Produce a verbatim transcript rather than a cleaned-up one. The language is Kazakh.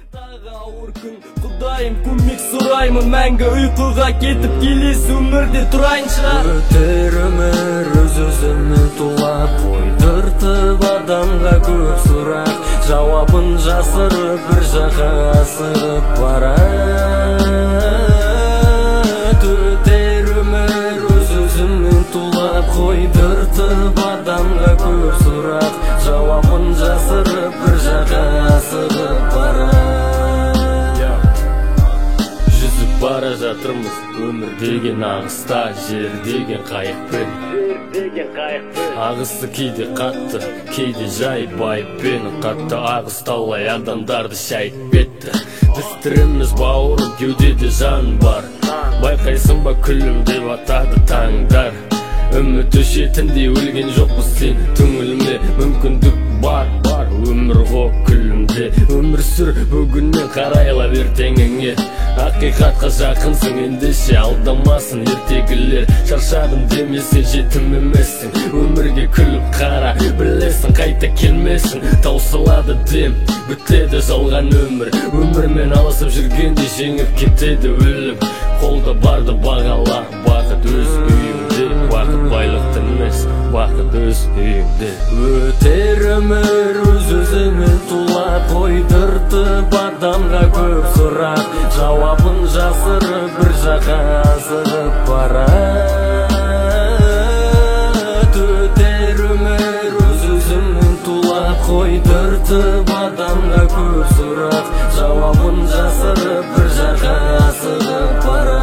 Дағы ауыр күн, құдайым көмек сұраймын, мәңгі ұйқыға кетіп келесі өмірде тұрайынша. Өтер өмір өз-өзімен тулап, ойдыртып адамға көп сұрақ, жауабын жасырып бір жаққа асығып барады. Өтер өмір өз-өзімен тулап, ойдыртып адамға көп сұрақ, жауабын жасырып бір жаққа асығып барады. Бара жатырмыз өмір деген ағыста, жер деген қайықпен. Ағысы кейде қатты, кейде жай байыппен, қатты ағыс таулай адамдарды шайып кетті. Біз тіріміз бауырым, кеудеде жан бар, байқайсың ба күлімдеп атады таңдар. Үміт өшетінде өлген жоқпыз сен түңілме, мүмкіндік бар, бар өмір ғой күлімде. Өмір сүр бүгіннен, қарайла ертеңіңе, ақиқатқа жақынсың ендеше алдамасын ертегілер. Шаршадым демесең жетім емессің, өмірге күліп қара, білесің қайта келмесін. Таусылады дем, бітеді жалған өмір, өмірмен алысып жүргенде жеңіп кетеді өлім. Қолда барды бағала, бақыт өз үйіңде, бақыт байлықты емес, бақыт өз үйіңде. Өтер өмір өз-өзімен тулап, ойдыртып адамға көп сұрақ, жауабын жасырып бір жаққа асығып барады. Өтер өмір өз-өзімен тулап, ойдыртып адамға көп сұрақ, жауабын жасырып бір жаққа асығып барады.